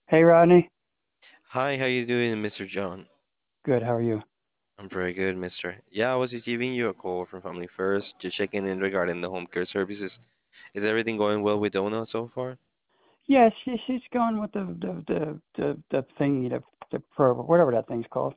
Hey Rodney, Hi, how you doing, Mr. John? good. How are you? I'm very good, mister. Yeah, I was just giving you a call from Family First, just checking in regarding the home care services. Is everything going well with Donna so far? Yeah, she's going with the thingy, the probe, whatever that thing's called,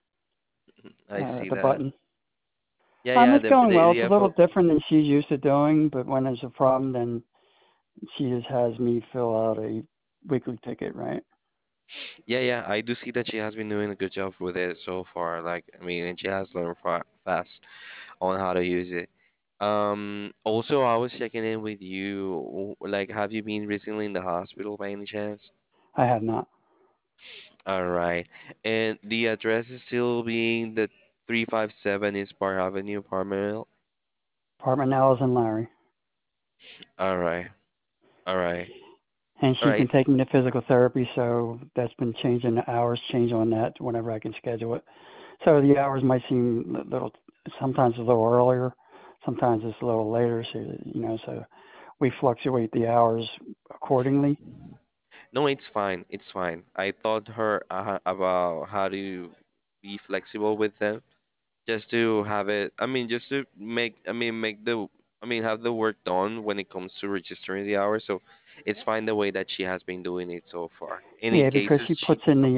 I see the that. button. Yeah, yeah, It's going well. It's the a little FO. different than she's used to doing, but when there's a problem, then she just has me fill out a weekly ticket, right? Yeah, yeah, I do see that she has been doing a good job with it so far. Like, I mean, and she has learned fa fast on how to use it. Also, I was checking in with you. Like, have you been recently in the hospital by any chance? I have not. All right. And the address is still being the 357 East Park Avenue, Parmel. Apartment Alice and Larry, All right. All right. and All she's right. been taking the physical therapy, so that's been changing the hours, change on that whenever I can schedule it. So the hours might seem a little, sometimes a little earlier, sometimes it's a little later. So so we fluctuate the hours accordingly. No, it's fine. It's fine. I thought her about how to be flexible with them, just to have it. I mean, just to make. I mean, make the. I mean, have the work done when it comes to registering the hours. So, it's fine the way that she has been doing it so far. And in Yeah, because cases she she. puts in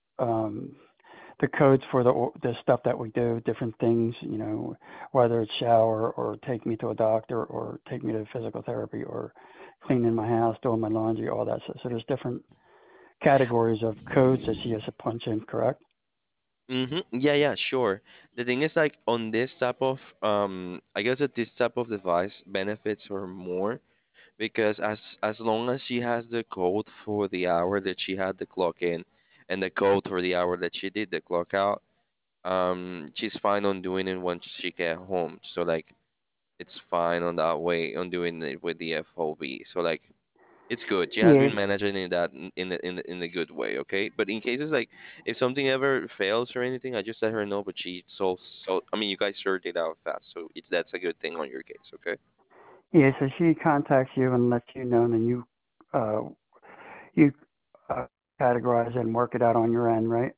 the codes for the stuff that we do, different things. Whether it's shower or take me to a doctor or take me to physical therapy or cleaning my house, doing my laundry, all that stuff. So there's different categories of codes that she has to punch in. Correct? Yeah, yeah, sure. The thing is like on this type of I guess that this type of device benefits her more because as long as she has the code for the hour that she had the clock in and the code for the hour that she did the clock out, she's fine on doing it once she get home. So like it's fine on that way on doing it with the FOB. So like it's good. She has Yeah. been managing it that in the good way, okay? But in cases like if something ever fails or anything, I just let her know. But she so I mean you guys sorted it out fast, so it's that's a good thing on your case, okay? Yeah, so she contacts you and lets you know, and then uh, you uh, categorize it and work it out on your end, right? Is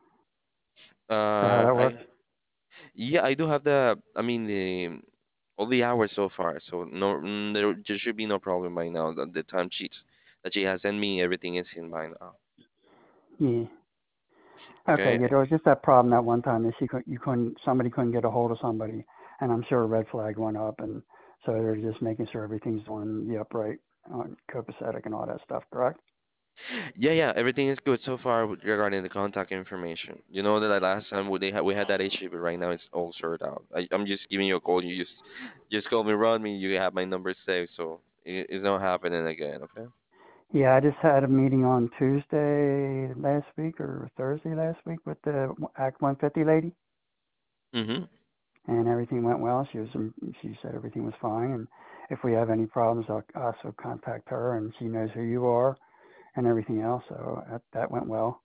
that how that works? I yeah I do have the I mean the all the hours so far, so no there should be no problem by now. The time sheets that she has sent me, everything is in by now. Yeah. Okay. Okay. Yeah, there was just that problem that one time that you couldn't, somebody couldn't get a hold of somebody, and I'm sure a red flag went up, and so they're just making sure everything's on the upright, on copacetic and all that stuff, correct? Yeah, yeah, everything is good so far regarding the contact information. You know that last time we had that issue, but right now it's all sorted out. I'm just giving you a call. You just call me, run me. You have my number saved, so it's not happening again. Okay. Yeah, I just had a meeting on Tuesday last week or Thursday last week with the Act 150 lady, Mm-hmm. and everything went well. She said everything was fine, and if we have any problems, I'll also contact her, and she knows who you are and everything else. So that went well.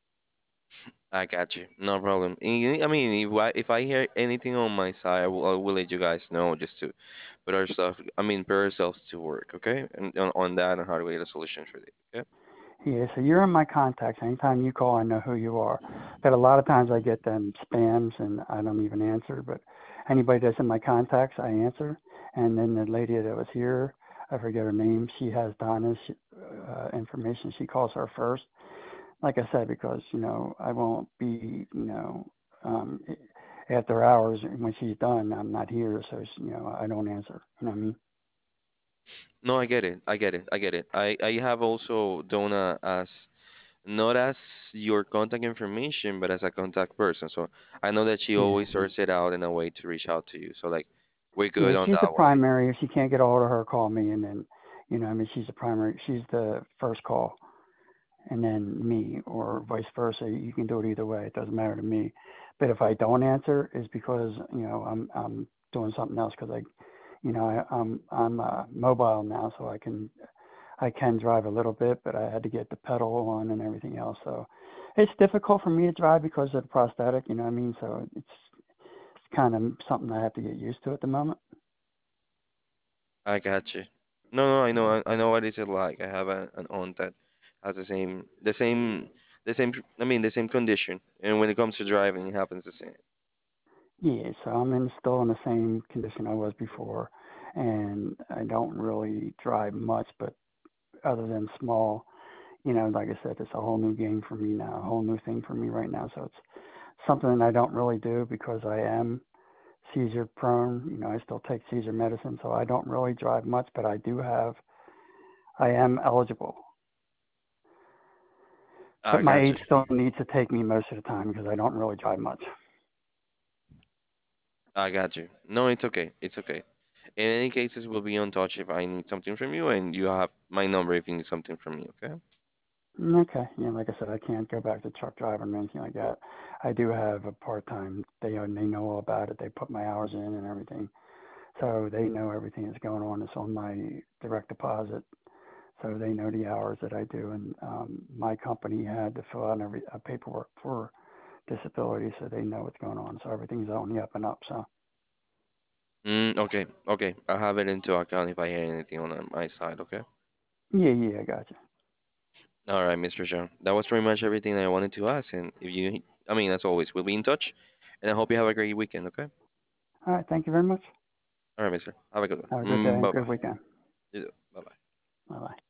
I got you. No problem. I mean, if I hear anything on my side, I will let you guys know just to put our stuff. I mean, put ourselves to work. Okay, and on that and how to get a solution for it. Okay. Yeah, so you're in my contacts. Anytime you call, I know who you are. But a lot of times I get them spams and I don't even answer. But anybody that's in my contacts, I answer. And then the lady that was here, I forget her name. She has Donna's information. She calls her first. Like I said, because I won't be um, after hours when she's done. I'm not here, so I don't answer. You know what I mean? No, I get it. I get it. I get it. I have also Donna as not as your contact information, but as a contact person. So I know that she Yeah. always sorts it out in a way to reach out to you. So like we're Yeah, good on she's the that way. primary. If you can't get a hold of her, call me, and then, I mean, she's the primary. She's the first call, and then me, or vice versa. You can do it either way. It doesn't matter to me. But if I don't answer, it's because I'm doing something else because I'm mobile now, so I can drive a little bit, but I had to get the pedal on and everything else. So it's difficult for me to drive because of the prosthetic. You know what I mean? So it's kind of something I have to get used to at the moment. I got you. No, no, I know what is it like. I have an aunt that has the same. I mean, the same condition. And when it comes to driving, it happens the same. Yeah, so I'm still in the same condition I was before, and I don't really drive much, but other than small, like I said, it's a whole new game for me now, a whole new thing for me right now. So it's something that I don't really do because I am seizure prone. I still take seizure medicine, so I don't really drive much, but I am eligible. But I my got age you. still needs to take me most of the time because I don't really drive much. I got you. No, it's okay. It's okay. In any cases, we'll be on touch if I need something from you, and you have my number if you need something from me. Okay? Okay. Like I said, I can't go back to truck driving or anything like that. I do have a part time. They know all about it. They put my hours in and everything, so they know everything that's going on. It's on my direct deposit, so they know the hours that I do. And my company had to fill out every paperwork for disability, so they know what's going on. So everything's on the up and up. So Okay. Okay. I'll have it into account if I hear anything on my side. Okay? yeah, yeah, I got you. All right, Mr. John. That was pretty much everything I wanted to ask. And I mean, as always, we'll be in touch. And I hope you have a great weekend. Okay? All right, thank you very much. All right, Mister. Have a good Have a good one. day, Bye good bye. weekend. You too. Bye bye. Bye bye.